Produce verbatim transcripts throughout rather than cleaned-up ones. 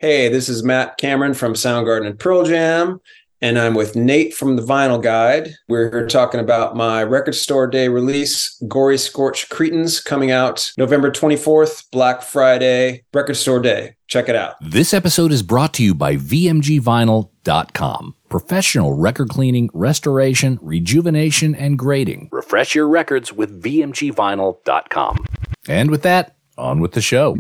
Hey, this is Matt Cameron from Soundgarden and Pearl Jam, and I'm with Nate from the Vinyl Guide. We're here talking about my Record Store Day release, Gory Scorched Cretins, coming out November twenty-fourth, Black Friday, Record Store Day. Check it out. This episode is brought to you by V M G Vinyl dot com. Professional record cleaning, restoration, rejuvenation, and grading. Refresh your records with V M G Vinyl dot com. And with that, on with the show.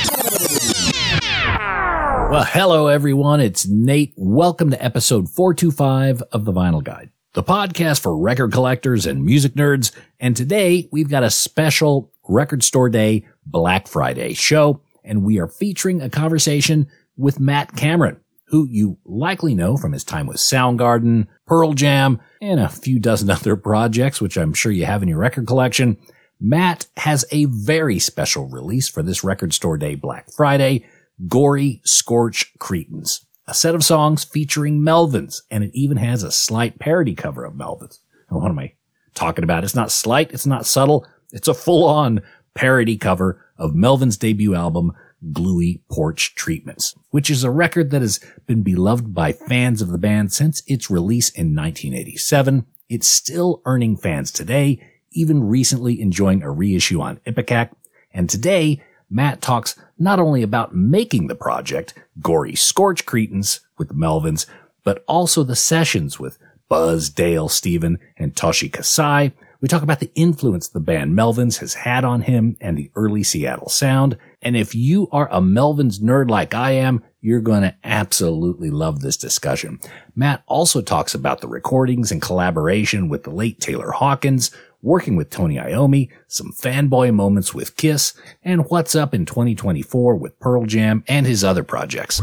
Well, hello, everyone. It's Nate. Welcome to episode four twenty-five of The Vinyl Guide, the podcast for record collectors and music nerds. And today, we've got a special Record Store Day Black Friday show, and we are featuring a conversation with Matt Cameron, who you likely know from his time with Soundgarden, Pearl Jam, and a few dozen other projects, which I'm sure you have in your record collection. Matt has a very special release for this Record Store Day Black Friday, Gory Scorched Cretins, a set of songs featuring Melvins, and it even has a slight parody cover of Melvins. And what am I talking about? It's not slight, it's not subtle, it's a full-on parody cover of Melvins' debut album, Gluey Porch Treatments, which is a record that has been beloved by fans of the band since its release in nineteen eighty-seven. It's still earning fans today, even recently enjoying a reissue on Ipecac. And today, Matt talks not only about making the project, Gory Scorched Cretins with the Melvins, but also the sessions with Buzz, Dale, Steven, and Toshi Kasai. We talk about the influence the band Melvins has had on him and the early Seattle sound. And if you are a Melvins nerd like I am, you're going to absolutely love this discussion. Matt also talks about the recordings and collaboration with the late Taylor Hawkins, working with Tony Iommi, some fanboy moments with Kiss, and what's up in twenty twenty-four with Pearl Jam and his other projects.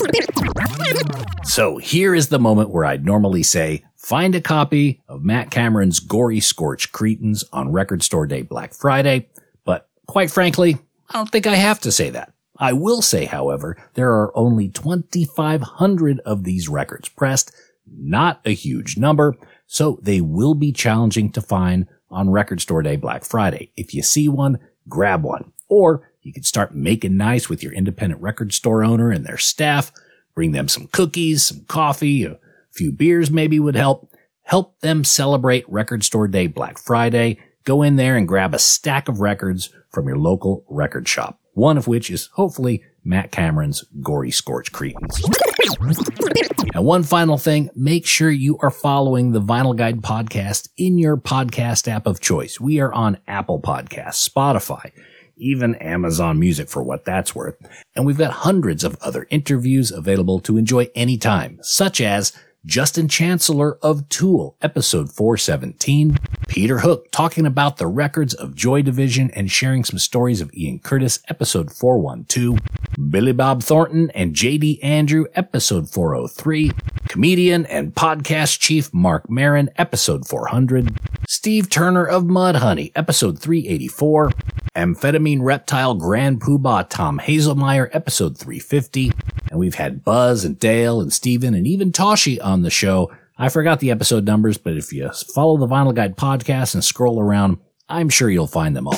So here is the moment where I'd normally say, find a copy of Matt Cameron's Gory Scorched Cretins on Record Store Day Black Friday, but quite frankly, I don't think I have to say that. I will say, however, there are only twenty-five hundred of these records pressed, not a huge number, so they will be challenging to find on Record Store Day Black Friday. If you see one, grab one. Or you can start making nice with your independent record store owner and their staff. Bring them some cookies, some coffee, a few beers maybe would help. Help them celebrate Record Store Day Black Friday. Go in there and grab a stack of records from your local record shop, one of which is hopefully Matt Cameron's Gory Scorched Cretins. And one final thing, make sure you are following the Vinyl Guide podcast in your podcast app of choice. We are on Apple Podcasts, Spotify, even Amazon Music for what that's worth. And we've got hundreds of other interviews available to enjoy anytime, such as Justin Chancellor of Tool, episode four seventeen, Peter Hook talking about the records of Joy Division and sharing some stories of Ian Curtis, episode four twelve, Billy Bob Thornton and J D Andrew, episode four oh three, comedian and podcast chief Mark Maron, episode four hundred, Steve Turner of Mudhoney, episode three eighty-four, Amphetamine Reptile Grand Poobah Tom Hazelmeyer, episode three fifty, and we've had Buzz and Dale and Steven and even Toshi on the show. I forgot the episode numbers, but if you follow the Vinyl Guide podcast and scroll around, I'm sure you'll find them all.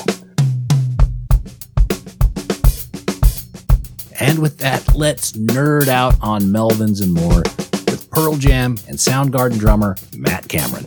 And with that, let's nerd out on Melvins and more with Pearl Jam and Soundgarden drummer Matt Cameron.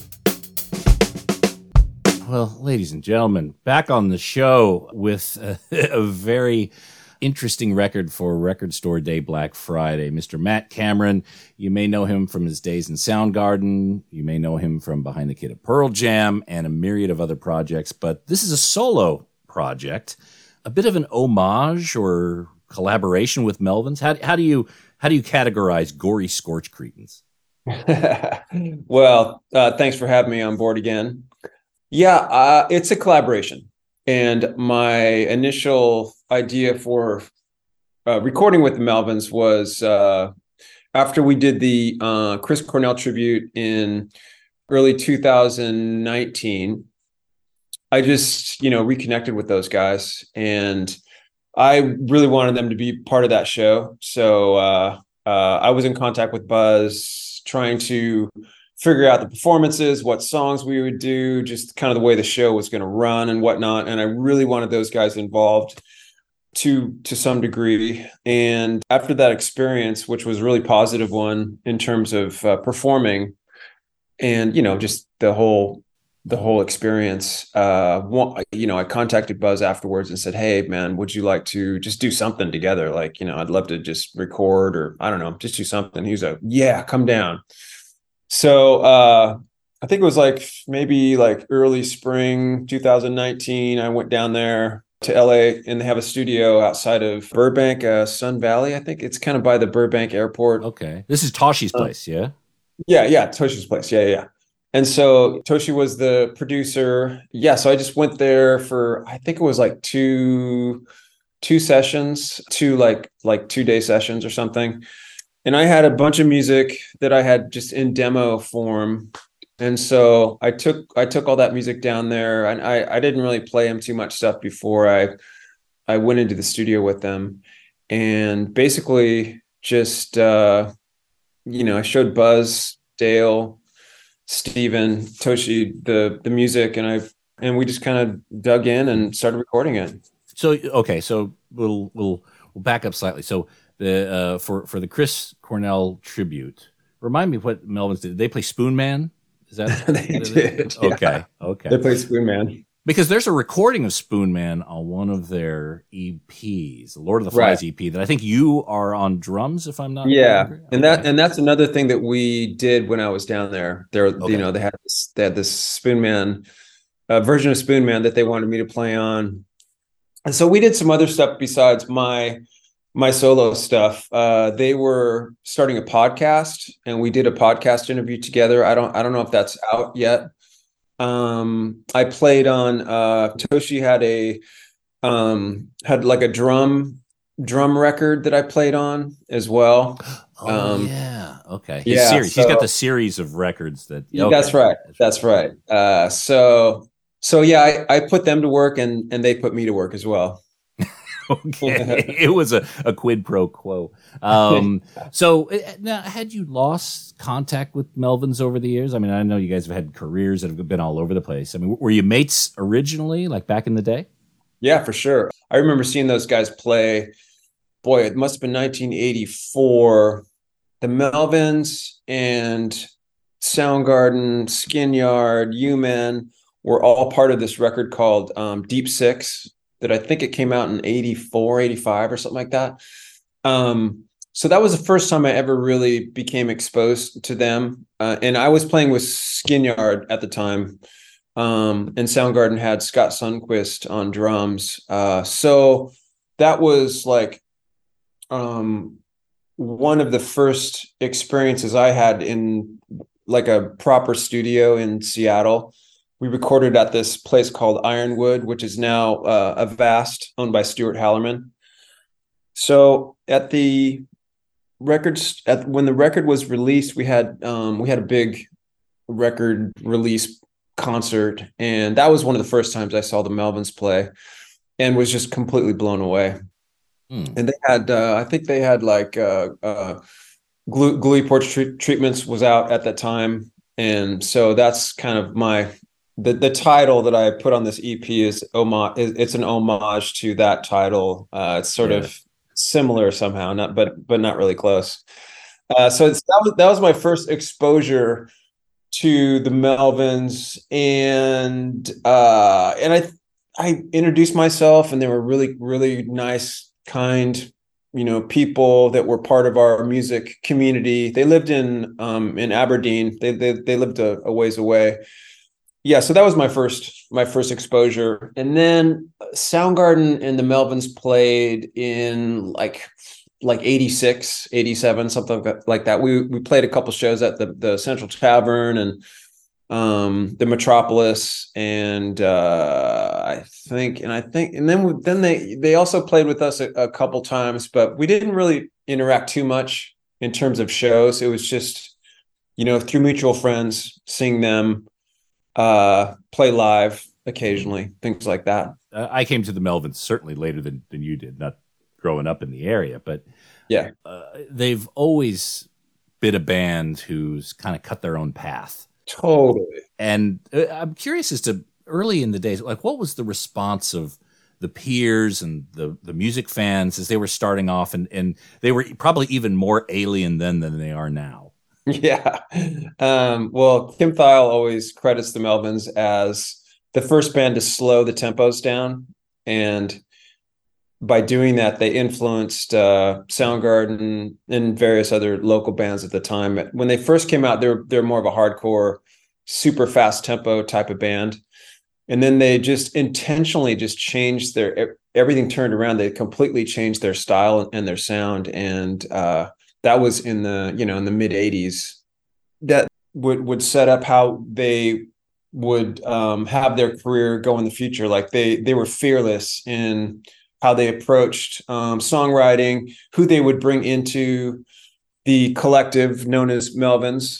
Well, ladies and gentlemen, back on the show with a, a very interesting record for Record Store Day Black Friday. Mister Matt Cameron, you may know him from his days in Soundgarden. You may know him from Behind the Kid at Pearl Jam and a myriad of other projects. But this is a solo project, a bit of an homage or collaboration with Melvins. How, how do you how do you categorize Gory Scorched Cretins? Well, uh, thanks for having me on board again. Yeah, uh, it's a collaboration. And my initial idea for uh, recording with the Melvins was uh, after we did the uh, Chris Cornell tribute in early two thousand nineteen, I just, you know, reconnected with those guys and I really wanted them to be part of that show. So uh, uh, I was in contact with Buzz, trying to figure out the performances, what songs we would do, just kind of the way the show was going to run and whatnot. And I really wanted those guys involved. to to some degree. And after that experience, which was a really positive one in terms of uh, performing and, you know, just the whole the whole experience, uh, one, you know, I contacted Buzz afterwards and said, "Hey, man, would you like to just do something together? Like, you know, I'd love to just record, or I don't know, just do something." He was like, "Yeah, come down." So uh, I think it was like maybe like early spring two thousand nineteen. I went down there to L A, and they have a studio outside of Burbank, uh, Sun Valley. I think it's kind of by the Burbank airport. Okay. This is Toshi's Uh, place, yeah? yeah, yeah, Toshi's place. Yeah, yeah, yeah. And so Toshi was the producer. Yeah, so I just went there for, I think it was like two two sessions, two like like two day sessions or something. And I had a bunch of music that I had just in demo form. And so I took I took all that music down there, and I I didn't really play him too much stuff before I I went into the studio with them, and basically just uh you know, I showed Buzz, Dale, Steven, Toshi the the music, and I and we just kind of dug in and started recording it. So okay, so we'll we'll we'll back up slightly. So the uh, for for the Chris Cornell tribute, remind me what Melvins did. Did they play Spoon Man? Is that They did. Yeah. Okay? Okay, They played Spoon Man. because there's a recording of Spoon Man on one of their E Ps, the Lord of the Flies Right. E P, that I think you are on drums, if I'm not Yeah, wrong. and that Okay. and that's another thing that we did when I was down there. There, Okay. you know, they had this they had this Spoon Man uh, version of Spoon Man that they wanted me to play on, and so we did some other stuff besides my my solo stuff. Uh, they were starting a podcast, and we did a podcast interview together. I don't I don't know if that's out yet. Um, I played on uh, Toshi had a um, had like a drum drum record that I played on as well. Oh Um, yeah, okay. His yeah, series. He's got so- the series of records that. Yeah, Okay. that's right. That's right. Uh, so so yeah, I, I put them to work, and and they put me to work as well. Okay, it was a, a quid pro quo. Um, so uh, now, had you lost contact with Melvins over the years? I mean, I know you guys have had careers that have been all over the place. I mean, were you mates originally, like back in the day? Yeah, for sure. I remember seeing those guys play. Boy, it must have been nineteen eighty-four. The Melvins and Soundgarden, Skin Yard, U-Men were all part of this record called um, Deep Six, that I think it came out in eighty-four, eighty-five or something like that. Um, so that was the first time I ever really became exposed to them. Uh, and I was playing with Skin Yard at the time. Um, and Soundgarden had Scott Sundquist on drums. Uh, so that was like um, one of the first experiences I had in like a proper studio in Seattle. We recorded at this place called Ironwood, which is now uh, Avast, owned by Stuart Hallerman. So at the records, at when the record was released, we had um, we had a big record release concert, and that was one of the first times I saw the Melvins play, and was just completely blown away. Hmm. And they had, uh, I think they had like uh, uh, Glue, Gluey Porch tre- Treatments was out at that time, and so that's kind of my the the title that I put on this E P is homage. It's an homage to that title. Uh, it's sort Yeah. of similar somehow, not but but not really close. Uh, so it's, that was that was my first exposure to the Melvins, and uh, and I I introduced myself, and they were really really nice, kind, you know, people that were part of our music community. They lived in um, in Aberdeen. They they they lived a, a ways away. Yeah, so that was my first my first exposure, and then Soundgarden and the Melvins played in like like eighty-six, eighty-seven, something like that. We we played a couple shows at the the Central Tavern and um the Metropolis, and uh I think and I think and then then they they also played with us a, a couple times, but we didn't really interact too much in terms of shows. It was just, you know, through mutual friends, seeing them uh play live occasionally, things like that. Uh, I came to the Melvins certainly later than, than you did, not growing up in the area, but Yeah. uh, they've always been a band who's kind of cut their own path. Totally. And uh, I'm curious as to early in the days, like what was the response of the peers and the, the music fans as they were starting off, and, and they were probably even more alien then than they are now. Yeah. Um, well, Kim Thayil always credits the Melvins as the first band to slow the tempos down. And by doing that, they influenced uh, Soundgarden and various other local bands at the time. When they first came out, they're they're more of a hardcore, super fast tempo type of band. And then they just intentionally just changed their, everything turned around. They completely changed their style and their sound. And uh, that was in the, you know, in the mid eighties. That would, would set up how they would um, have their career go in the future. Like they, they were fearless in how they approached um, songwriting, who they would bring into the collective known as Melvins.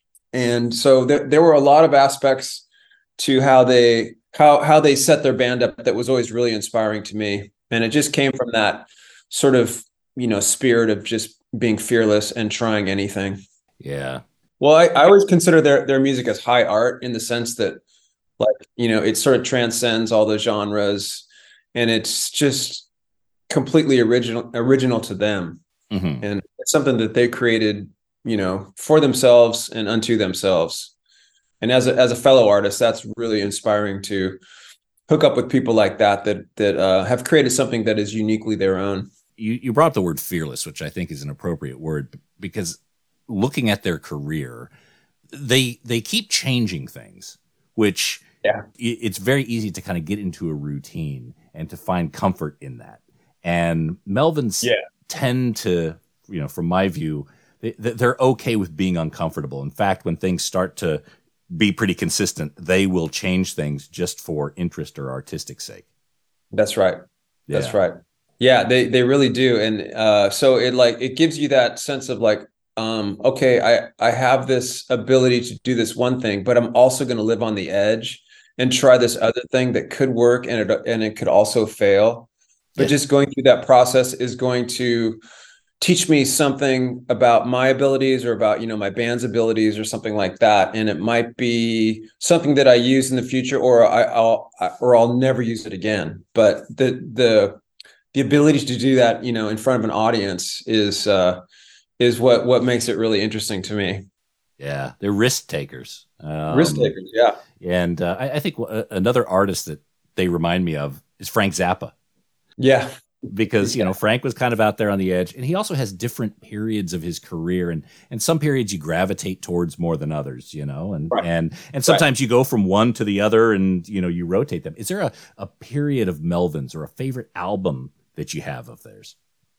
And so there, there were a lot of aspects to how they how how they set their band up that was always really inspiring to me. And it just came from that sort of, you know, spirit of just being fearless and trying anything. Yeah. Well, I, I always consider their their music as high art in the sense that, like, you know, it sort of transcends all the genres, and it's just completely original original to them. Mm-hmm. And it's something that they created, you know, for themselves and unto themselves. And as a, as a fellow artist, that's really inspiring to hook up with people like that, that, that uh, have created something that is uniquely their own. You, you brought up the word fearless, which I think is an appropriate word, because looking at their career, they, they keep changing things, which yeah. it's very easy to kind of get into a routine and to find comfort in that. And Melvins yeah. tend to, you know, from my view, they, they're okay with being uncomfortable. In fact, when things start to be pretty consistent, they will change things just for interest or artistic sake. That's right. Yeah. That's right. Yeah, they, they really do. And uh, so it like, it gives you that sense of like, um, okay, I, I have this ability to do this one thing, but I'm also going to live on the edge and try this other thing that could work, and it, and it could also fail. But yeah. just going through that process is going to teach me something about my abilities, or about, you know, my band's abilities, or something like that. And it might be something that I use in the future, or I, I'll, or I'll never use it again. But the, the, the ability to do that, you know, in front of an audience is, uh, is what, what makes it really interesting to me. Yeah. They're risk takers. Um, risk takers. Yeah. And uh, I, I think another artist that they remind me of is Frank Zappa. Yeah. Because, you know, Frank was kind of out there on the edge, and he also has different periods of his career, and, and some periods you gravitate towards more than others, you know, and, right. and, and sometimes right. you go from one to the other, and, you know, you rotate them. Is there a, a period of Melvins or a favorite album that you have of theirs?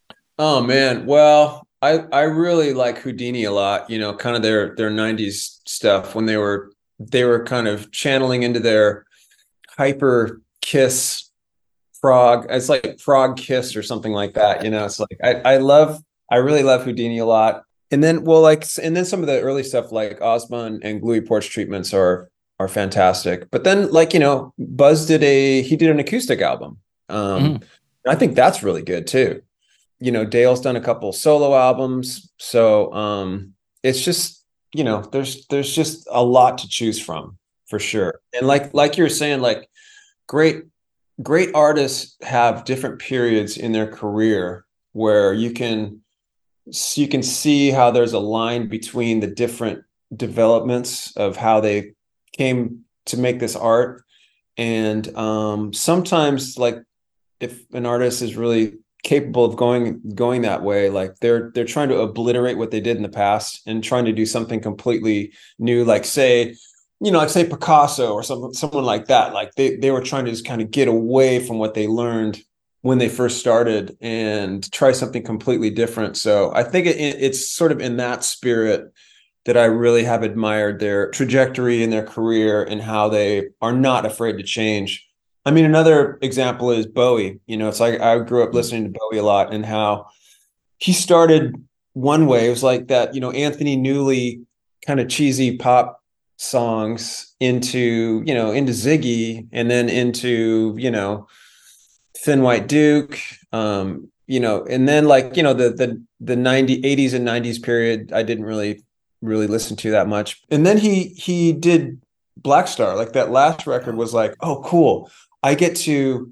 Oh man. Well, I, I really like Houdini a lot, you know, kind of their, their nineties stuff when they were, they were kind of channeling into their hyper Kiss Frog. It's like Frog Kiss or something like that. You know, it's like, I, I love, I really love Houdini a lot. And then, well, like, and then some of the early stuff like Ozma and Gluey Porch Treatments are, are fantastic. But then, like, you know, Buzz did a, he did an acoustic album. Um, mm. I think that's really good too. You know, Dale's done a couple solo albums. So um, it's just, you know, there's, there's just a lot to choose from, for sure. And like, like you're saying, like, great, great artists have different periods in their career where you can, you can see how there's a line between the different developments of how they came to make this art. And um, sometimes, like, if an artist is really capable of going going that way, like they're they're trying to obliterate what they did in the past and trying to do something completely new, like say, you know, like say Picasso or some, someone like that. Like they, they were trying to just kind of get away from what they learned when they first started and try something completely different. So I think it, it's sort of in that spirit that I really have admired their trajectory in their career and how they are not afraid to change. I mean, another example is Bowie. You know, it's like I grew up listening to Bowie a lot, and how he started one way. It was like that, you know, Anthony Newley kind of cheesy pop songs into, you know, into Ziggy, and then into, you know, Thin White Duke, um, you know, and then like, you know, the, the, the nineties, eighties and nineties period, I didn't really, really listen to that much. And then he, he did Black Star. Like that last record was like, oh, cool. I get to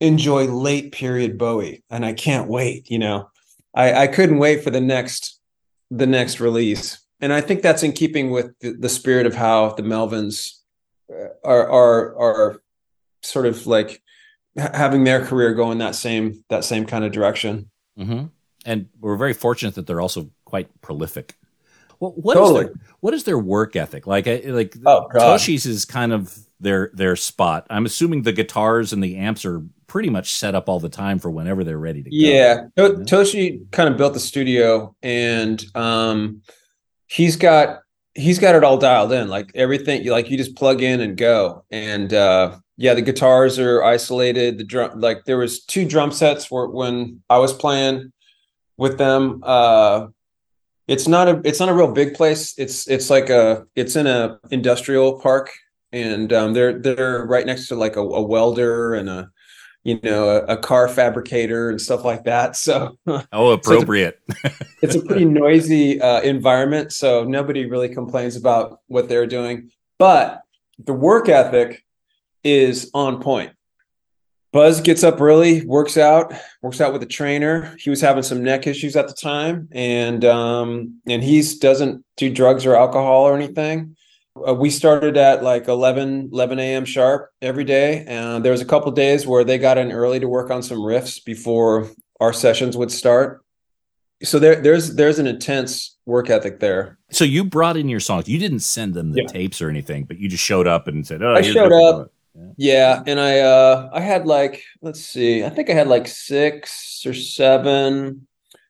enjoy late period Bowie, and I can't wait. You know, I, I couldn't wait for the next the next release, and I think that's in keeping with the, the spirit of how the Melvins are are are sort of like having their career go in that same that same kind of direction. Mm-hmm. And we're very fortunate that they're also quite prolific. Well, what Totally. is their, what is their work ethic like? Like Oh, God. Toshi's is kind of their their spot. I'm assuming the guitars and the amps are pretty much set up all the time for whenever they're ready to go. Yeah, to- Yeah. Toshi kind of built the studio, and um, he's got he's got it all dialed in. Like everything, like you just plug in and go. And uh, yeah, the guitars are isolated. The drum, like there was two drum sets where when I was playing with them. Uh, it's not a it's not a real big place. It's it's like a it's in a industrial park, and um, they're they're right next to like a, a welder and a you know a, a car fabricator and stuff like that. So Oh, appropriate. so it's, a, it's a pretty noisy uh, environment. So nobody really complains about what they're doing, but the work ethic is on point. Buzz gets up early, works out, works out with a trainer. He was having some neck issues at the time, and um, and he doesn't do drugs or alcohol or anything. Uh, we started at like eleven, eleven a.m. sharp every day, and there was a couple of days where they got in early to work on some riffs before our sessions would start. So there, there's there's an intense work ethic there. So you brought in your songs. You didn't send them the Yeah. tapes or anything, but you just showed up and said, "Oh, I here's showed what we're up. doing." Yeah, and I uh I had like let's see, I think I had like six or seven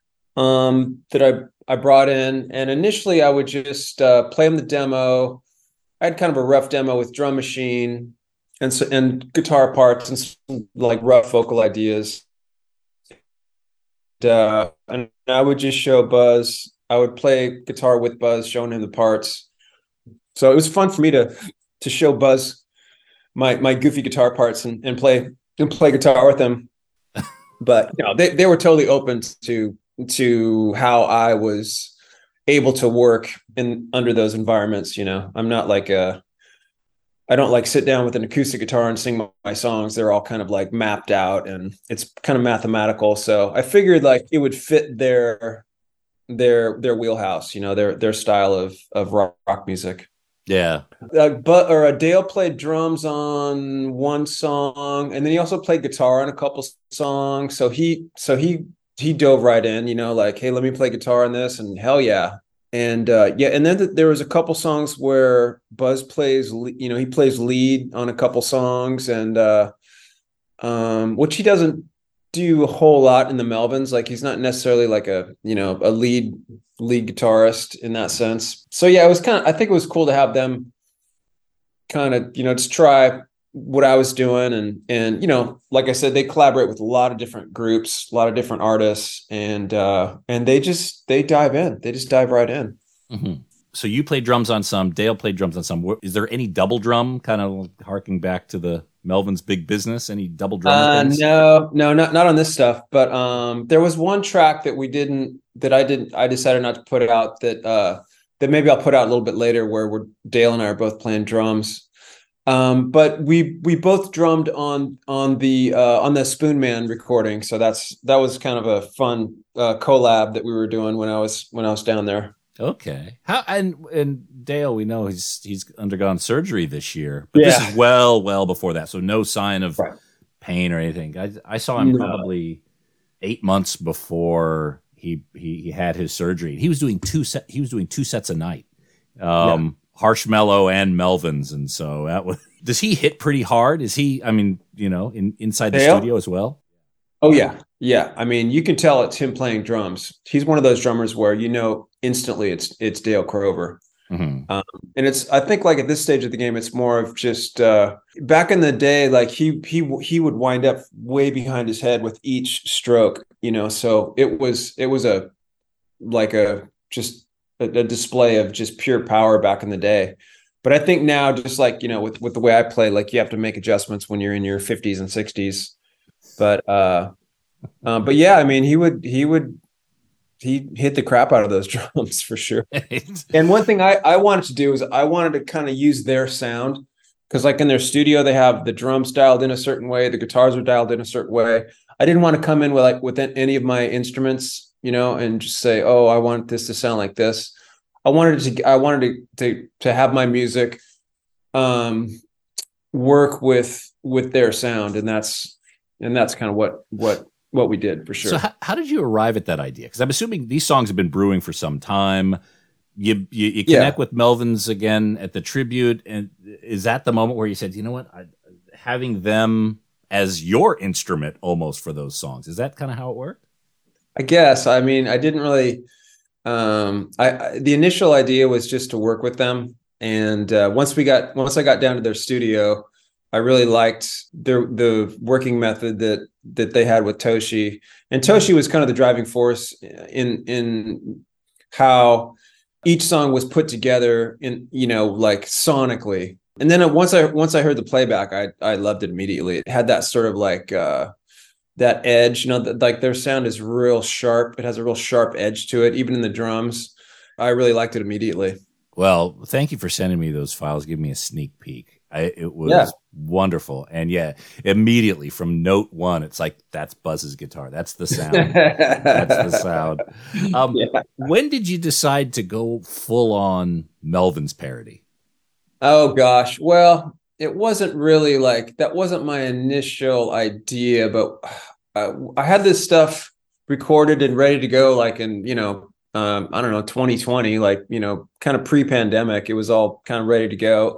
um that I I brought in, and initially I would just uh play them the demo. I had kind of a rough demo with drum machine and so and guitar parts and some, like rough vocal ideas. Uh, and I would just show Buzz. I would play guitar with Buzz, showing him the parts. So it was fun for me to to show Buzz my my goofy guitar parts and, and play and play guitar with them. But you know, they, they were totally open to to how I was able to work in under those environments. You know, I'm not like a I don't like sit down with an acoustic guitar and sing my, my songs. They're all kind of like mapped out and it's kind of mathematical. So I figured like it would fit their their their wheelhouse, you know, their their style of of rock, rock music. Yeah. Uh, but or uh, Dale played drums on one song, and then he also played guitar on a couple songs. So he so he he dove right in, you know, like, hey, let me play guitar on this, and hell yeah. And uh, yeah, and then th- there was a couple songs where Buzz plays, le- you know, he plays lead on a couple songs, and uh, um, which he doesn't do a whole lot in the Melvins. Like he's not necessarily like a you know a lead lead guitarist in that sense. So yeah, it was kind of I think it was cool to have them kind of you know just try what I was doing, and and you know like I said, they collaborate with a lot of different groups, a lot of different artists, and uh, and they just they dive in, they just dive right in. Mm-hmm. So you played drums on some, Dale played drums on some. Is there any double drum, kind of harking back to the Melvin's Big Business? Any double drum? Uh, no, no, not not on this stuff. But um, there was one track that we didn't, that I didn't, I decided not to put out. That uh, that maybe I'll put out a little bit later, where we're Dale and I are both playing drums. Um, but we we both drummed on on the uh, on the Spoon Man recording. So that's that was kind of a fun uh, collab that we were doing when I was when I was down there. Okay. How and and Dale, we know he's he's undergone surgery this year, but Yeah. this is well well before that, so no sign of Right. pain or anything. I I saw him No. probably eight months before he he, he had his surgery. He was doing two set. He was doing two sets a night, um, Harsh Mellow and Melvins, and so that was. Does he hit pretty hard? Is he? I mean, you know, in inside the Dale? studio as well. Oh yeah, yeah. I mean, you can tell it's him playing drums. He's one of those drummers where you know instantly it's it's Dale Crover. Mm-hmm. Um, and it's I think like at this stage of the game, it's more of just uh, back in the day, like he he he would wind up way behind his head with each stroke, you know. So it was it was a like a just a, a display of just pure power back in the day. But I think now, just like you know, with with the way I play, like you have to make adjustments when you're in your fifties and sixties. But uh, uh, but yeah, I mean, he would he would he hit the crap out of those drums for sure. And one thing I I wanted to do is I wanted to kind of use their sound because like in their studio, they have the drums dialed in a certain way, the guitars are dialed in a certain way. I didn't want to come in with like with any of my instruments, you know, and just say, oh, I want this to sound like this. I wanted to, I wanted to, to, to have my music um, work with, with their sound. And that's, and that's kind of what, what, what we did for sure. So how, how did you arrive at that idea? Because I'm assuming these songs have been brewing for some time. You, you, you connect yeah. with Melvins again at the tribute. And is that the moment where you said, you know what, I, having them as your instrument almost for those songs, is that kind of how it worked? I guess. I mean, I didn't really, um, I, I the initial idea was just to work with them. And uh, once we got, once I got down to their studio, I really liked their, the working method that, that they had with Toshi. And Toshi was kind of the driving force in, in how each song was put together in, you know, like sonically. And then once I, once I heard the playback, I, I loved it immediately. It had that sort of like, uh, that edge, you know, that, like their sound is real sharp. It has a real sharp edge to it, even in the drums. I really liked it immediately. Well, thank you for sending me those files. Give me a sneak peek. I, it was yeah. wonderful. And yeah, immediately from note one, it's like, that's Buzz's guitar. That's the sound. That's the sound. Um, yeah. When did you decide to go full on Melvins parody? Oh gosh. Well, it wasn't really like, that wasn't my initial idea, but uh, I had this stuff recorded and ready to go, like in, you know, um, I don't know, twenty twenty, like, you know, kind of pre-pandemic, it was all kind of ready to go.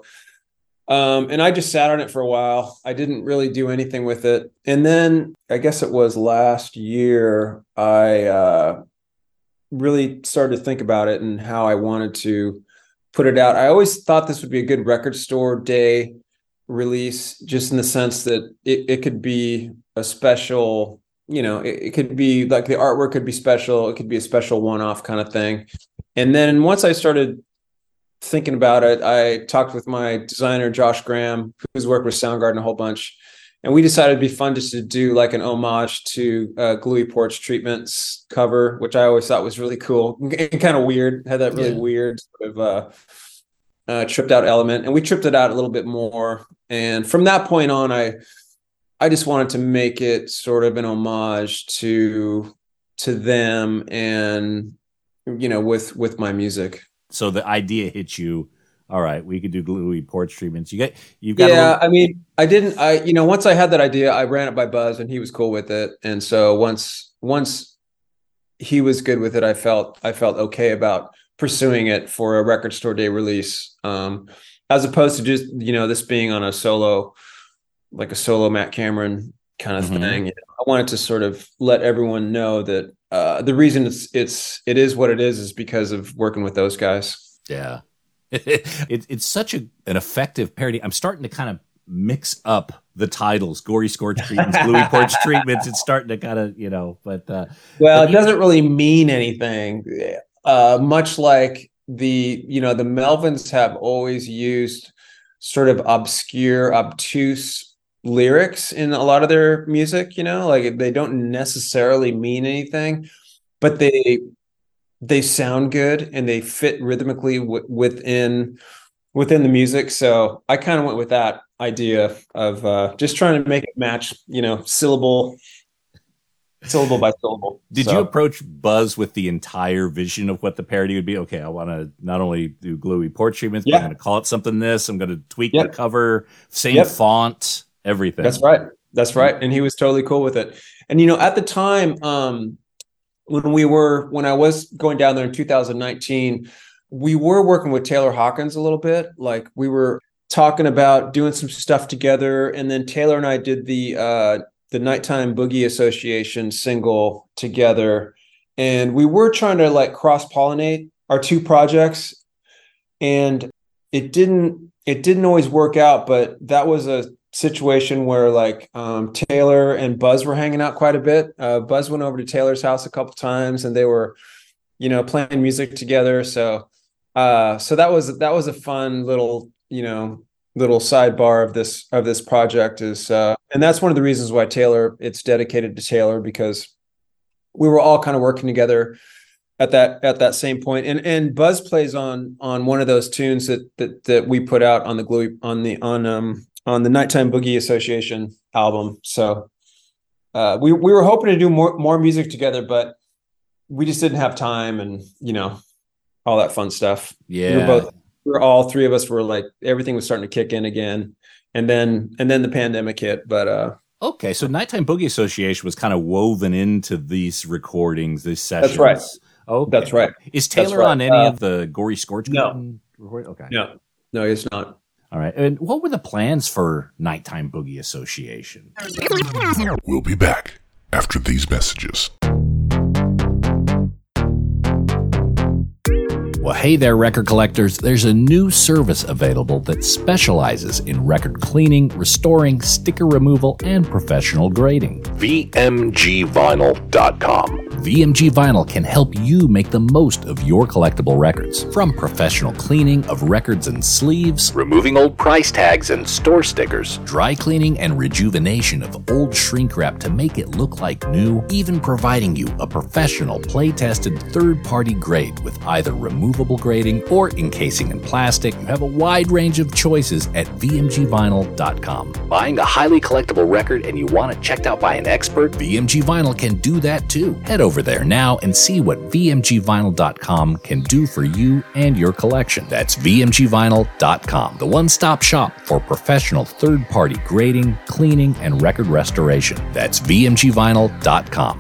Um, and I just sat on it for a while. I didn't really do anything with it. And then I guess it was last year, I uh, really started to think about it and how I wanted to put it out. I always thought this would be a good record store day release, just in the sense that it, it could be a special, you know, it, it could be like the artwork could be special. It could be a special one-off kind of thing. And then once I started thinking about it, I talked with my designer, Josh Graham, who's worked with Soundgarden a whole bunch. And we decided it'd be fun just to do like an homage to uh, Gluey Porch Treatment's cover, which I always thought was really cool and kind of weird. Had that really yeah. weird sort of uh, uh, tripped out element. And we tripped it out a little bit more. And from that point on, I I just wanted to make it sort of an homage to to them and, you know, with with my music. So the idea hit you. All right, we could do Gluey Porch Treatments. You get, you got. Yeah, little- I mean, I didn't. I, you know, once I had that idea, I ran it by Buzz, and he was cool with it. And so once, once he was good with it, I felt, I felt okay about pursuing it for a record store day release, um, as opposed to just, you know, this being on a solo, like a solo Matt Cameron kind of mm-hmm. thing. I wanted to sort of let everyone know that uh, the reason it's, it's, it is what it is, is because of working with those guys. Yeah. it, it's such a, an effective parody. I'm starting to kind of mix up the titles: Gory Scorch Treatments, Gluey Porch Treatments. It's starting to kind of, you know, but uh, well, but it doesn't really mean anything. Uh, much like the, you know, the Melvins have always used sort of obscure, obtuse lyrics in a lot of their music. You know, like they don't necessarily mean anything, but they. They sound good and they fit rhythmically w- within within the music. So I kind of went with that idea of uh, just trying to make it match, you know, syllable syllable by syllable. Did so. you approach Buzz with the entire vision of what the parody would be? Okay, I want to not only do Gluey Porch Treatments, yeah. but I'm going to call it something this. I'm going to tweak yep. the cover, same yep. font, everything. That's right. That's right. And he was totally cool with it. And, you know, at the time, um, when we were, when I was going down there in two thousand nineteen, we were working with Taylor Hawkins a little bit. Like we were talking about doing some stuff together. And then Taylor and I did the, uh, the Nighttime Boogie Association single together. And we were trying to like cross-pollinate our two projects. And it didn't, it didn't always work out, but that was a situation where like um, Taylor and Buzz were hanging out quite a bit. Uh, Buzz went over to Taylor's house a couple times, and they were, you know, playing music together. So, uh, so that was that was a fun little, you know, little sidebar of this of this project is, uh, and that's one of the reasons why Taylor, it's dedicated to Taylor, because we were all kind of working together at that at that same point. And and Buzz plays on on one of those tunes that that that we put out on the Glue on the on um on the Nighttime Boogie Association album. So uh, we we were hoping to do more more music together, but we just didn't have time, and you know, all that fun stuff. Yeah, we were both we were all three of us were like, everything was starting to kick in again, and then and then the pandemic hit. But uh, okay, so Nighttime Boogie Association was kind of woven into these recordings, these sessions. That's right. Okay. That's right. Is Taylor right. on any uh, of the Gory Scorch? No. Recording? Okay. No, no, it's not. All right. And what were the plans for Nighttime Boogie Association? We'll be back after these messages. Well, hey there, record collectors. There's a new service available that specializes in record cleaning, restoring, sticker removal, and professional grading. V M G vinyl dot com. V M G Vinyl can help you make the most of your collectible records. From professional cleaning of records and sleeves, Removing old price tags and store stickers. dry cleaning and rejuvenation of old shrink wrap to make it look like new, even providing you a professional play-tested third-party grade with either removable grading or encasing in plastic. You have a wide range of choices at V M G vinyl dot com. Buying a highly collectible record and you want it checked out by an expert? V M G Vinyl can do that too. Head over there now and see what V M G vinyl dot com can do for you and your collection. That's V M G vinyl dot com, the one-stop shop for professional third-party grading, cleaning, and record restoration. That's V M G vinyl dot com.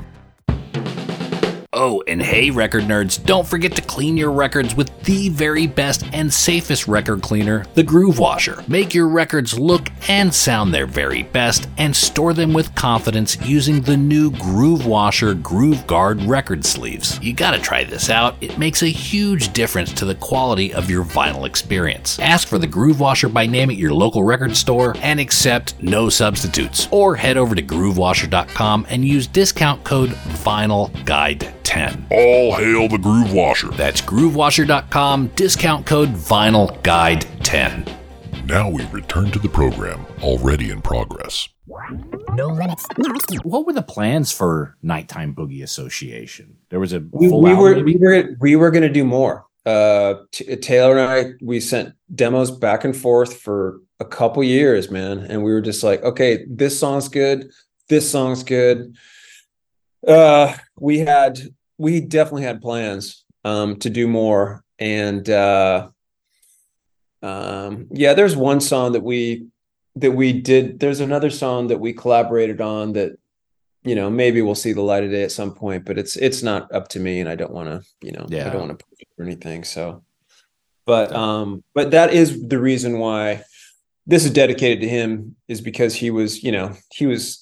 Oh, and hey, record nerds, don't forget to clean your records with the very best and safest record cleaner, the Groove Washer. Make your records look and sound their very best and store them with confidence using the new Groove Washer Groove Guard record sleeves. You gotta try this out. It makes a huge difference to the quality of your vinyl experience. Ask for the Groove Washer by name at your local record store and accept no substitutes. Or head over to groove washer dot com and use discount code Vinyl Guide ten. All hail the Groove Washer. That's groove washer dot com, discount code Vinyl Guide ten. Now we return to the program, already in progress. No limits. What were the plans for Nighttime Boogie Association? There was a We, full we album, were maybe? we were we were going to do more. Uh, T- Taylor and I, we sent demos back and forth for a couple years, man, and we were just like, okay, this song's good, this song's good. Uh, we had we definitely had plans um to do more, and uh, um, yeah, there's one song that we that we did. There's another song that we collaborated on that, you know, maybe we'll see the light of day at some point, but it's it's not up to me, and I don't want to, you know, Yeah. I don't want to push it or anything. So, but um, but that is the reason why this is dedicated to him, is because he was, you know, he was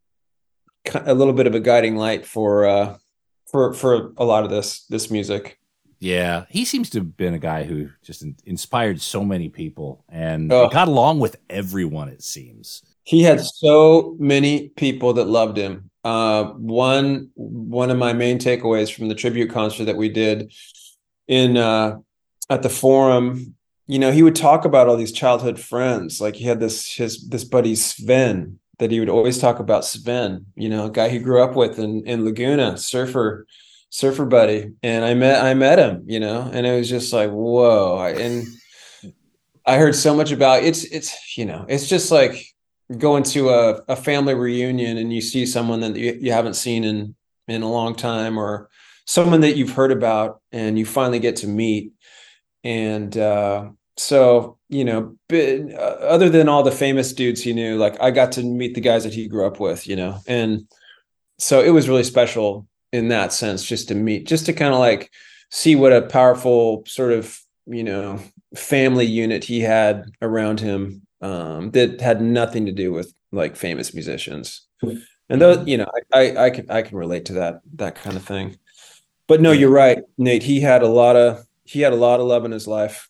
a little bit of a guiding light for uh for for a lot of this this music. Yeah, he seems to have been a guy who just in- inspired so many people and Oh. got along with everyone, it seems. He had so many people that loved him. Uh, one one of my main takeaways from the tribute concert that we did in uh, at the Forum, you know, he would talk about all these childhood friends. Like he had this his this buddy Sven that he would always talk about. Sven, you know, a guy he grew up with in in Laguna, surfer surfer buddy. And I met I met him, you know, and it was just like, whoa. I, and I heard so much about it's it's you know, it's just like going to a, a family reunion and you see someone that you, you haven't seen in in a long time, or someone that you've heard about and you finally get to meet. And uh so, you know, but, uh, other than all the famous dudes he knew, like I got to meet the guys that he grew up with, you know, and so it was really special in that sense, just to meet, just to kind of like see what a powerful sort of, you know, family unit he had around him, um, that had nothing to do with like famous musicians. And those, you know, I, I, I can, I can relate to that, that kind of thing. But no, you're right, Nate. He had a lot of, he had a lot of love in his life.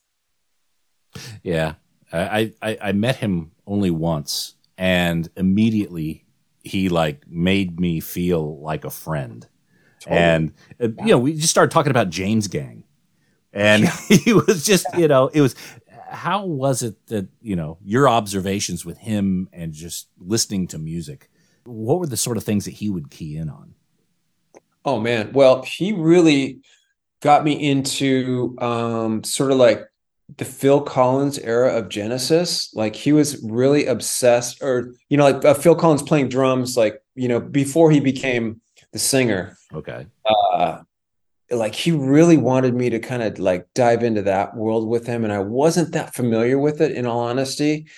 Yeah, I, I, I met him only once, and immediately he like made me feel like a friend. Totally. And uh, you know, we just started talking about James Gang, and he was just, you know, it was. How was it that, you know, your observations with him and just listening to music? What were the sort of things that he would key in on? Oh man, well, he really got me into um, sort of like the Phil Collins era of Genesis. Like he was really obsessed, or, you know, like uh, Phil Collins playing drums, like, you know, before he became the singer. Okay. Uh, like he really wanted me to kind of like dive into that world with him. And I wasn't that familiar with it, in all honesty.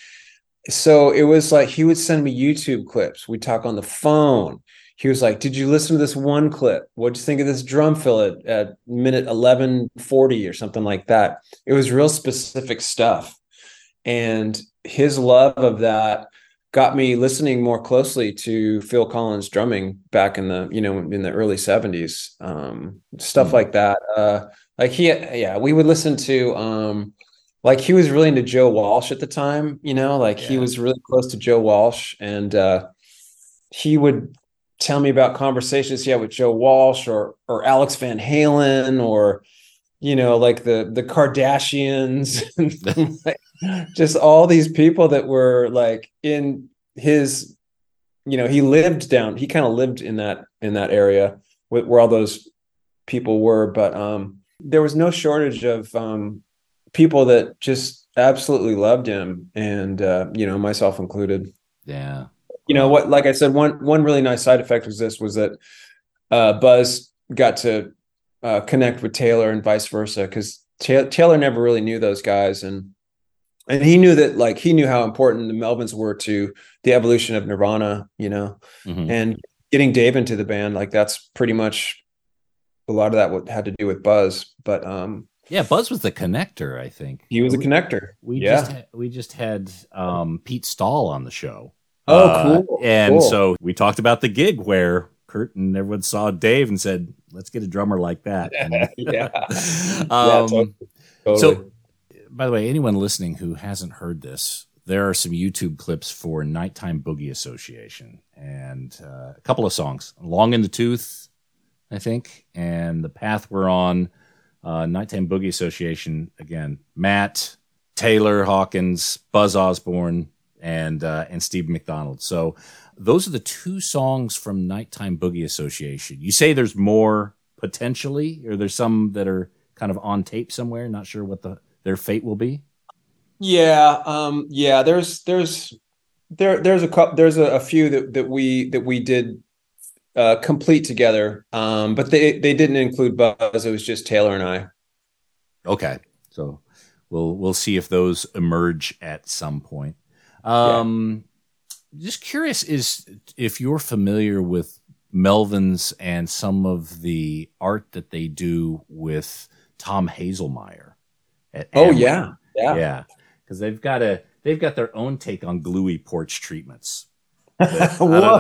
So it was like, he would send me YouTube clips. We'd talk on the phone. He was like, did you listen to this one clip? What'd you think of this drum fill at, at minute eleven forty or something like that? It was real specific stuff. And his love of that got me listening more closely to Phil Collins drumming back in the, you know, in the early seventies, um, stuff mm. like that. Uh, like he, yeah, we would listen to, um, like he was really into Joe Walsh at the time, you know, like yeah. he was really close to Joe Walsh, and uh, he would tell me about conversations he had with Joe Walsh or, or Alex Van Halen, or, you know, like the, the Kardashians, like, just all these people that were like in his, you know, he lived down, he kind of lived in that, in that area where, where all those people were. But um, there was no shortage of um, people that just absolutely loved him. And, uh, you know, myself included. Yeah. You know what, like I said, one, one really nice side effect was this was that uh, Buzz got to uh, connect with Taylor and vice versa. Cause Ta- Taylor never really knew those guys. And, And he knew that, like, he knew how important the Melvins were to the evolution of Nirvana, you know, mm-hmm. and getting Dave into the band, like, that's pretty much a lot of that what had to do with Buzz. But um, yeah, Buzz was the connector, I think. He was a connector. We yeah. just ha- we just had um, Pete Stahl on the show. Oh, uh, cool. And cool. so we talked about the gig where Kurt and everyone saw Dave and said, "Let's get a drummer like that." And, yeah. um, yeah totally. Totally. So. By the way, anyone listening who hasn't heard this, there are some YouTube clips for Nighttime Boogie Association and uh, a couple of songs. Long in the Tooth, I think, and The Path We're On. Uh, Nighttime Boogie Association, again, Matt, Taylor Hawkins, Buzz Osborne, and uh, and Steve McDonald. So those are the two songs from Nighttime Boogie Association. You say there's more potentially, or there's some that are kind of on tape somewhere, not sure what the their fate will be. Yeah. Um, yeah. There's, there's, there, there's a couple, there's a, a few that, that we, that we did uh, complete together. Um, but they, they didn't include Buzz. It was just Taylor and I. Okay. So we'll, we'll see if those emerge at some point. Um, yeah. Just curious is if you're familiar with Melvins and some of the art that they do with Tom Hazelmeyer. Oh yeah, yeah, yeah, because they've got a they've got their own take on gluey porch treatments. But,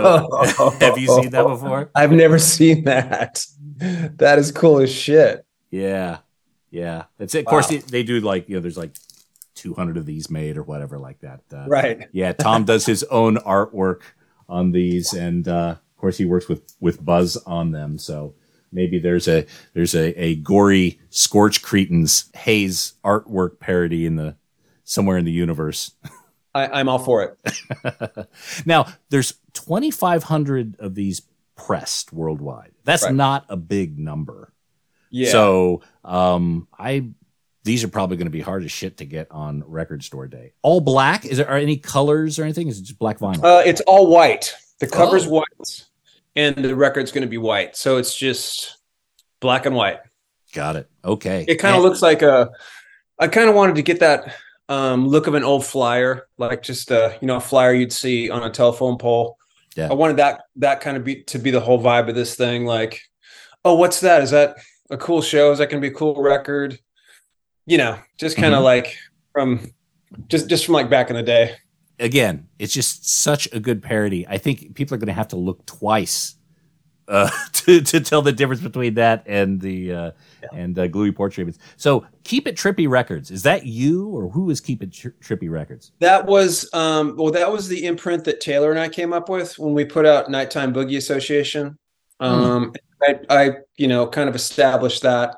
Whoa! Have you seen that before? I've never seen that. That is cool as shit. Yeah, yeah. It's of wow. course they, they do like you know there's like two hundred of these made or whatever like that. Uh, right. Yeah, Tom does his own artwork on these, and uh, of course he works with with Buzz on them. So. Maybe there's a there's a, a gory Scorch Cretins Haze artwork parody in the somewhere in the universe. I, I'm all for it. Now there's twenty-five hundred of these pressed worldwide. That's right. Not a big number. Yeah. So um, I these are probably going to be hard as shit to get on Record Store Day. All black? Is there are any colors or anything? Is it just black vinyl? Uh, it's all white. The cover's oh. white. And the record's going to be white. So it's just black and white. Got it. Okay. It kind of looks like a, I kind of wanted to get that um, look of an old flyer, like just a, you know, a flyer you'd see on a telephone pole. Yeah. I wanted that, that kind of be to be the whole vibe of this thing. Like, oh, what's that? Is that a cool show? Is that going to be a cool record? You know, just kind of mm-hmm. like from, just, just from like back in the day. Again, it's just such a good parody. I think people are going to have to look twice uh, to to tell the difference between that and the uh, yeah. and uh, Gluey Porch treatments. So, Keep It Trippy Records, is that you or who is Keep It Tri- Trippy Records? That was um, well, that was the imprint that Taylor and I came up with when we put out Nighttime Boogie Association. Um, mm. I, I, you know, kind of established that,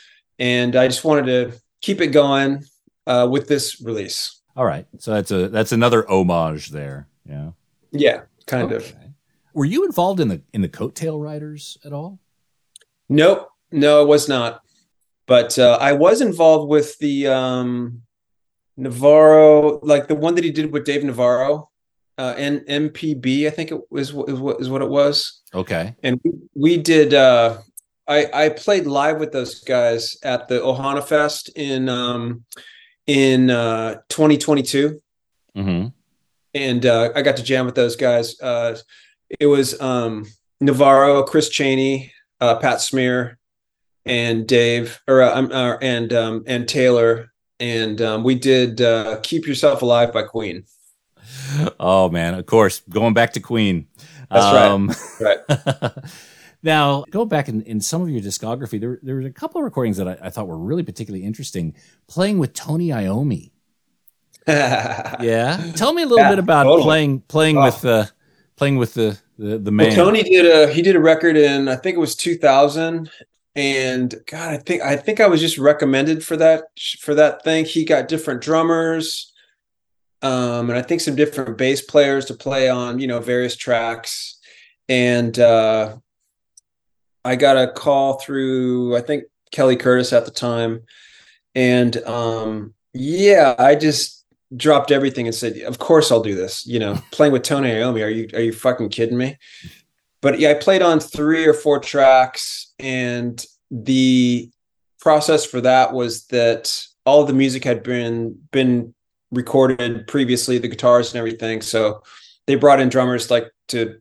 and I just wanted to keep it going uh, with this release. All right, so that's a that's another homage there. Yeah, yeah, kind okay. of. Were you involved in the in the Coattail Riders at all? Nope, no, it was not. But uh, I was involved with the um, Navarro, like the one that he did with Dave Navarro, uh, and M P B, I think it was is what is what it was. Okay. And we, we did. Uh, I I played live with those guys at the Ohana Fest in um, in uh, twenty twenty-two, Mm-hmm. and uh, I got to jam with those guys. Uh, it was um, Navarro, Chris Chaney, uh, Pat Smear, and Dave, or uh, uh, and um, and Taylor, and um, we did uh, "Keep Yourself Alive" by Queen. Oh man, of course, going back to Queen. That's um, right. Right. Now, go back in, in some of your discography. There, there was a couple of recordings that I, I thought were really particularly interesting. Playing with Tony Iommi. Yeah, tell me a little Yeah, bit about totally. playing playing Oh. with uh, playing with the the, the man. Well, Tony did a he did a record in, I think it was two thousand, and God, I think I think I was just recommended for that for that thing. He got different drummers, um, and I think some different bass players to play on, you know, various tracks. And uh, I got a call through, I think, Kelly Curtis at the time, and um, yeah, I just dropped everything and said, "Of course I'll do this." You know, playing with Tony Iommi. Are you are you fucking kidding me? But yeah, I played on three or four tracks, and the process for that was that all of the music had been been recorded previously, the guitars and everything. So they brought in drummers like to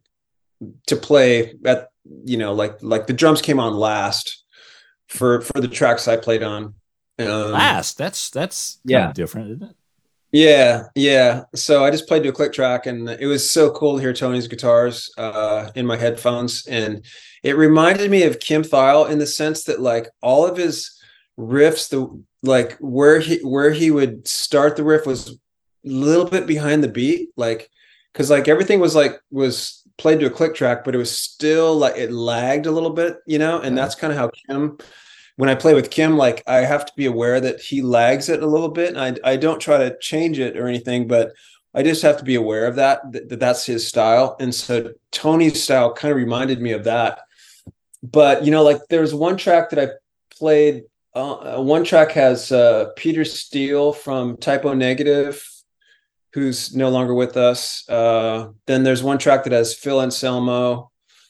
to play at, you know, like like the drums came on last for for the tracks I played on. Um, Last, that's that's kind Yeah. of different, isn't it? Yeah, yeah. So I just played to a click track, and it was so cool to hear Tony's guitars uh, in my headphones. And it reminded me of Kim Thayil in the sense that, like, all of his riffs, the like where he where he would start the riff was a little bit behind the beat, like, because like everything was like was played to a click track, but it was still like it lagged a little bit, you know. And Yeah. that's kind of how Kim. When I play with Kim, like I have to be aware that he lags it a little bit. And I I don't try to change it or anything, but I just have to be aware of that, that, that that's his style. And so Tony's style kind of reminded me of that. But, you know, like there's one track that I played. Uh, one track has uh, Peter Steele from Typo Negative, who's no longer with us. Uh, then there's one track that has Phil Anselmo.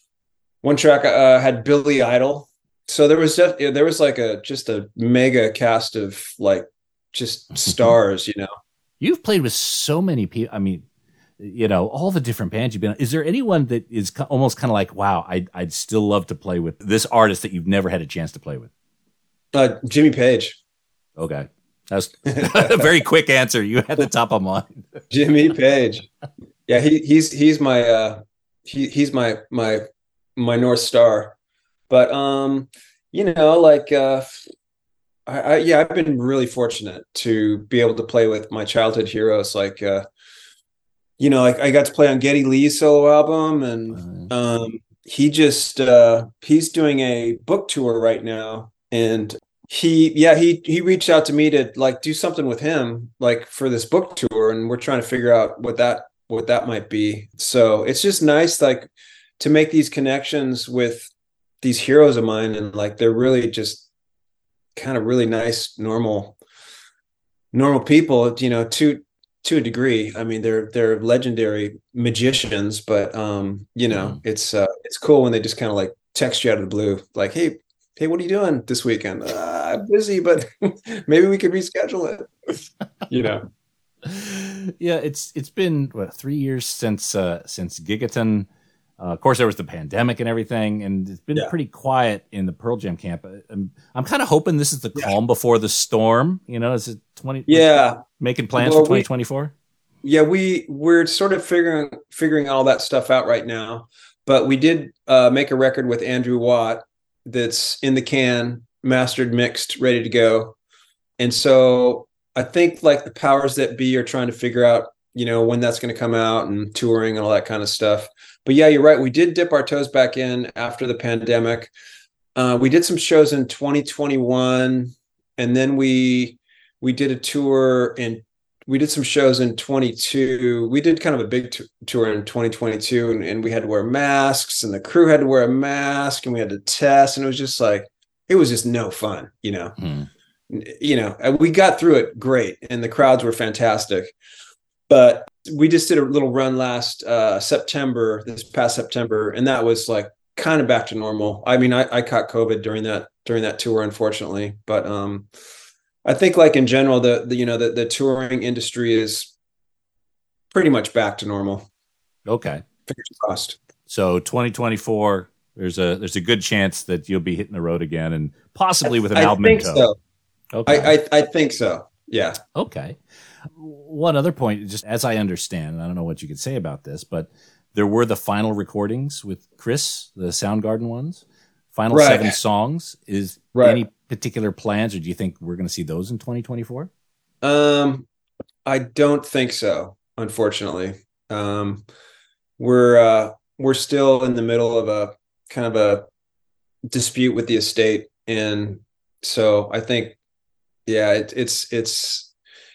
One track uh, had Billy Idol. So there was def- there was like a just a mega cast of like just stars, you know. You've played with so many people. I mean, you know, all the different bands you've been on. Is there anyone that is co- almost kind of like, wow, I'd, I'd still love to play with this artist that you've never had a chance to play with? Uh, Jimmy Page. Okay. That's a very quick answer. You had the top of mind. Jimmy Page. Yeah, he he's he's my uh he he's my my my North Star. But um, you know, like uh I, I yeah, I've been really fortunate to be able to play with my childhood heroes. Like uh, you know, like I got to play on Geddy Lee's solo album, and um he just uh he's doing a book tour right now, and he yeah he he reached out to me to like do something with him like for this book tour, and we're trying to figure out what that what that might be. So it's just nice like to make these connections with these heroes of mine, and like they're really just kind of really nice normal normal people, you know, to to a degree. I mean, they're they're legendary magicians, but um you know, it's uh it's cool when they just kind of like text you out of the blue like, hey hey what are you doing this weekend? uh, I'm busy, but maybe we could reschedule it. You know. Yeah, it's it's been what, three years since uh since Gigaton. Uh, of course, there was the pandemic and everything, and it's been Yeah. pretty quiet in the Pearl Jam camp. I'm, I'm kind of hoping this is the calm before the storm. You know, is it twenty? Yeah. Making plans Well, for we- twenty twenty-four? Yeah, we we're sort of figuring figuring all that stuff out right now. But we did uh, make a record with Andrew Watt that's in the can, mastered, mixed, ready to go. And so I think like the powers that be are trying to figure out, you know, when that's going to come out and touring and all that kind of stuff. But yeah, you're right. We did dip our toes back in after the pandemic. Uh, we did some shows in twenty twenty-one, and then we we did a tour in we did some shows in twenty-two. We did kind of a big t- tour in twenty twenty-two, and, and we had to wear masks, and the crew had to wear a mask, and we had to test, and it was just like it was just no fun, you know. Hmm. You know, we got through it great, and the crowds were fantastic. But we just did a little run last uh, September, this past September, and that was like kind of back to normal. I mean, I, I caught COVID during that during that tour, unfortunately, but um, I think like in general, the, the you know the the touring industry is pretty much back to normal. Okay. Fingers crossed. So twenty twenty-four, there's a there's a good chance that you'll be hitting the road again, and possibly with an I album think in tow. so. Okay. I, I I think so. Yeah. Okay. One other point, just as I understand, and I don't know what you could say about this, but there were the final recordings with Chris, the Soundgarden ones, final Right. seven songs. Is Right. any particular plans, or do you think we're going to see those in twenty twenty-four? Um, I don't think so, unfortunately. Um, we're uh, we're still in the middle of a kind of a dispute with the estate, and so I think, yeah, it, it's it's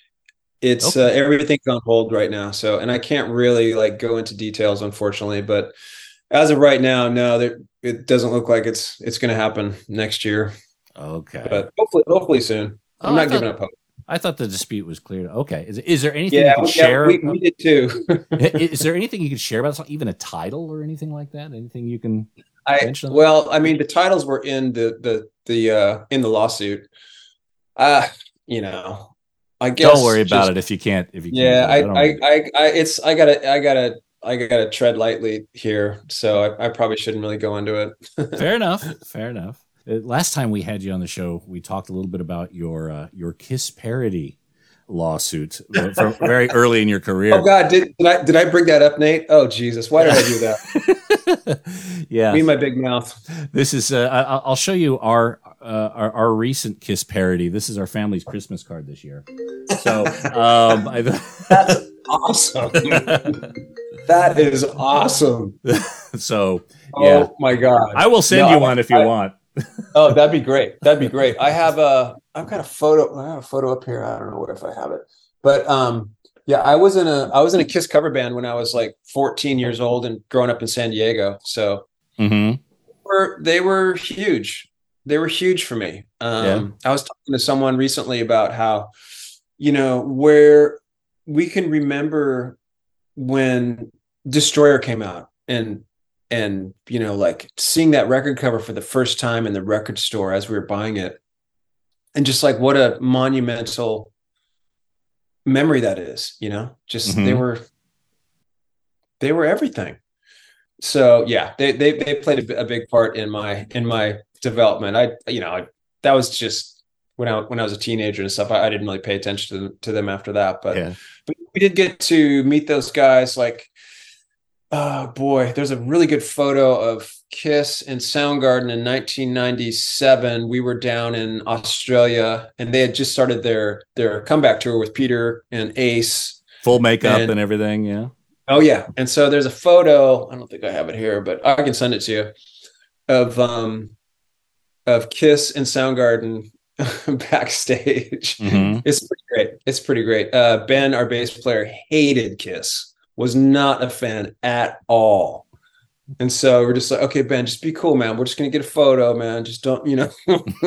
it's Okay. uh, everything's on hold right now. So, and I can't really like go into details, unfortunately. But as of right now, no, there, it doesn't look like it's it's going to happen next year. Okay. But hopefully, hopefully soon. Oh, I'm I not giving thought- up hope. I thought the dispute was clear. Okay. Is, is there anything Yeah, you could yeah, share? we, we did too. Is there anything you could share about this? Even a title or anything like that? Anything you can I mention? well, I mean, the titles were in the the the uh in the lawsuit. Uh, you know, I guess Don't worry about just- it if you can't. If you Yeah, can't. I, don't I, worry. I, I, it's I gotta, I gotta, I gotta tread lightly here. So I, I probably shouldn't really go into it. Fair enough. Fair enough. Uh, Last time we had you on the show, we talked a little bit about your uh, your Kiss parody lawsuit uh, from very early in your career. Oh God, did, did I did I bring that up, Nate? Oh Jesus, why did I do that? Yeah, Me and my big mouth. this is. Uh, I, I'll show you our, uh, our our recent Kiss parody. This is our family's Christmas card this year. So, um, I, That's awesome. That is awesome. so yeah, Oh my God. I will send No, you I- one if you I- want. Oh, that'd be great. That'd be great. I have a, I've got a photo. I have a photo up here. I don't know where if I have it, but um, yeah, I was in a, I was in a Kiss cover band when I was like fourteen years old and growing up in San Diego. So Mm-hmm. were they were huge. They were huge for me. Um, I was talking to someone recently about how, you know, where we can remember when Destroyer came out and and you know, like seeing that record cover for the first time in the record store as we were buying it, and just like what a monumental memory that is. You know, just Mhm. they were they were everything. So yeah, they they they played a, a big part in my in my development. I you know I, that was just when I when I was a teenager and stuff. I, I didn't really pay attention to them, to them after that, but Yeah. but we did get to meet those guys. Like, oh boy, there's a really good photo of Kiss and Soundgarden in nineteen ninety-seven. We were down in Australia, and they had just started their their comeback tour with Peter and Ace. Full makeup And- and everything. Yeah. Oh yeah, and so there's a photo. I don't think I have it here, but I can send it to you of um of Kiss and Soundgarden backstage. Mhm. It's pretty great. It's pretty great. Uh, Ben, our bass player, hated Kiss. Was not a fan at all. And so we're just like, okay, Ben, just be cool, man. We're just gonna get a photo, man. Just don't, you know,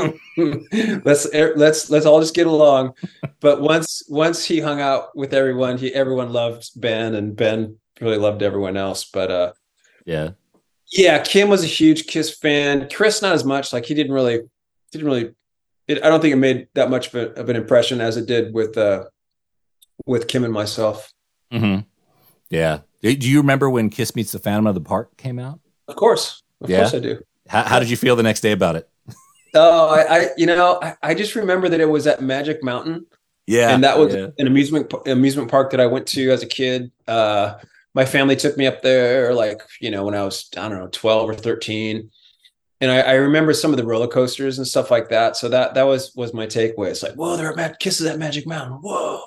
let's let's let's all just get along. But once once he hung out with everyone, he everyone loved Ben, and Ben really loved everyone else. But uh, Yeah. yeah, Kim was a huge Kiss fan. Chris, not as much. Like he didn't really didn't really. It, I don't think it made that much of, a, of an impression as it did with uh with Kim and myself. Mm-hmm. Yeah. Do you remember when Kiss Meets the Phantom of the Park came out? Of course, of Yeah? course, I do. How, how did you feel the next day about it? Oh, I, I you know, I, I just remember that it was at Magic Mountain, Yeah. and that was yeah. an amusement amusement park that I went to as a kid. Uh, my family took me up there, like you know, when I was I don't know, twelve or thirteen, and I, I remember some of the roller coasters and stuff like that. So that that was was my takeaway. It's like, whoa, there are mad kisses at Magic Mountain. Whoa.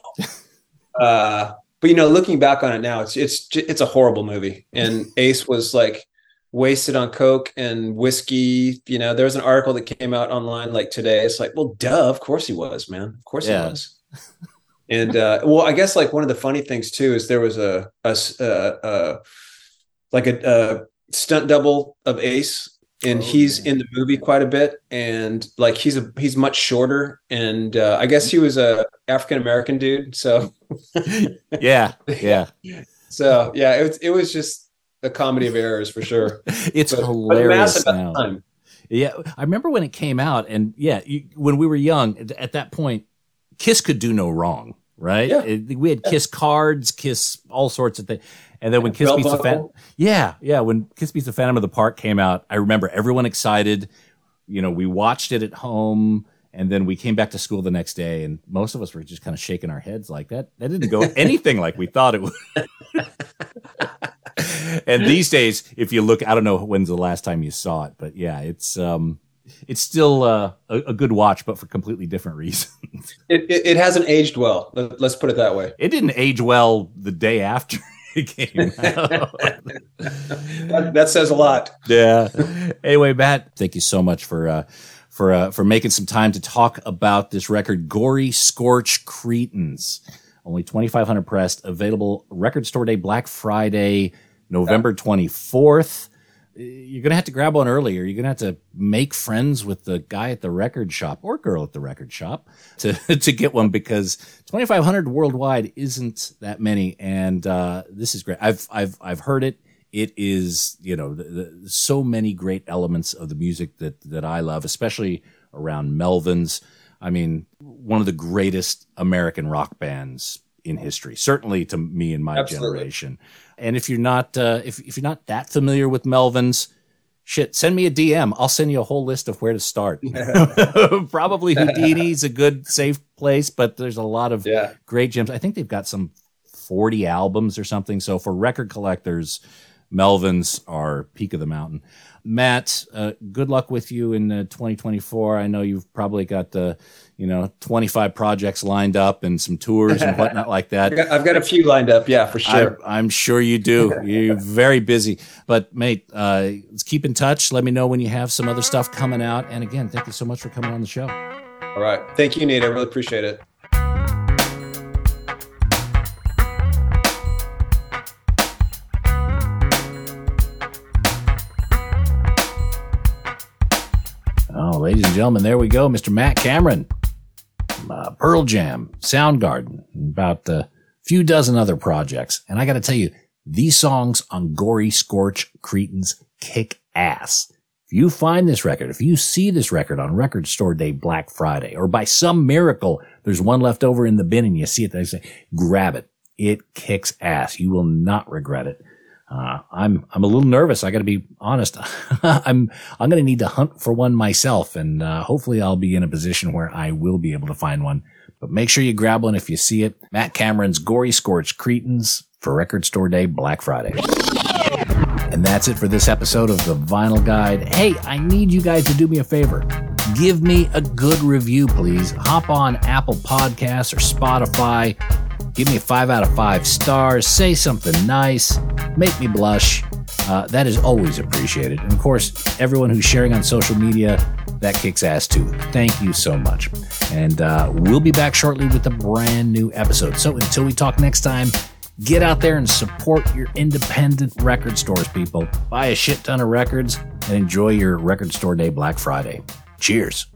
uh, but you know, looking back on it now, it's it's it's a horrible movie. And Ace was like wasted on coke and whiskey. You know, there was an article that came out online like today. It's like, well, duh, of course he was, man. Of course Yeah. he was. And uh, well, I guess like one of the funny things too is there was a a, a, a like a, a stunt double of Ace and Oh, he's yeah. in the movie quite a bit. And like he's a he's much shorter, and uh, I guess he was a African American dude. So Yeah, yeah. so yeah, it was it was just a comedy of errors for sure. It's But, but hilarious massive at now. the time. Yeah, I remember when it came out, and yeah, you, when we were young, at- at that point, Kiss could do no wrong, right? Yeah. It- we had Kiss cards, Kiss all sorts of things, and then when Kiss Belt Beats the Phantom, buckle. yeah, yeah, when Kiss Beats the Phantom of the Park came out, I remember everyone excited. You know, we watched it at home, and then we came back to school the next day, and most of us were just kind of shaking our heads like that. That didn't go anything like we thought it would. And these days, if you look, I don't know when's the last time you saw it, but yeah, it's um, it's still uh, a, a good watch, but for completely different reasons. It, it it hasn't aged well. Let- Let's put it that way. It didn't age well the day after it came out. That, that says a lot. Yeah. Anyway, Matt, thank you so much for uh, for uh, for making some time to talk about this record, Gory Scorch Cretins. Only twenty-five hundred pressed, available Record Store Day, Black Friday, November twenty-fourth. You're going to have to grab one early, or you're going to have to make friends with the guy at the record shop or girl at the record shop to, to get one, because twenty-five hundred worldwide isn't that many. And, uh, this is great. I've, I've, I've heard it. It is, you know, the, the, so many great elements of the music that, that I love, especially around Melvins. I mean, one of the greatest American rock bands in history, certainly to me and my Absolutely. generation. And if you're not, uh, if, if you're not that familiar with Melvins, shit, send me a D M. I'll send you a whole list of where to start. Probably Houdini's a good, safe place, but there's a lot of Yeah. great gems. I think they've got some forty albums or something. So for record collectors, Melvins are peak of the mountain. Matt, uh, good luck with you in uh, twenty twenty-four. I know you've probably got the, you know, twenty-five projects lined up and some tours and whatnot like that. I've got- I've got a few lined up. Yeah, for sure. I, I'm sure you do. You're very busy. But, mate, uh, let's keep in touch. Let me know when you have some other stuff coming out. And, again, thank you so much for coming on the show. All right. Thank you, Nate. I really appreciate it. Oh, ladies and gentlemen, there we go. Mister Matt Cameron, uh, Pearl Jam, Soundgarden, about a few dozen other projects. And I got to tell you, these songs on Gory Scorch Cretins kick ass. If you find this record, if you see this record on Record Store Day, Black Friday, or by some miracle, there's one left over in the bin and you see it, they say, grab it. It kicks ass. You will not regret it. Uh, I'm, I'm a little nervous. I got to be honest. I'm, I'm going to need to hunt for one myself, and, uh, hopefully I'll be in a position where I will be able to find one, but make sure you grab one if you see it. Matt Cameron's Gory Scorch Cretins for Record Store Day, Black Friday. And that's it for this episode of The Vinyl Guide. Hey, I need you guys to do me a favor. Give me a good review, please. Hop on Apple Podcasts or Spotify. Give me a five out of five stars. Say something nice. Make me blush. Uh, that is always appreciated. And of course, everyone who's sharing on social media, that kicks ass too. Thank you so much. And uh, we'll be back shortly with a brand new episode. So until we talk next time, get out there and support your independent record stores, people. Buy a shit ton of records and enjoy your Record Store Day Black Friday. Cheers.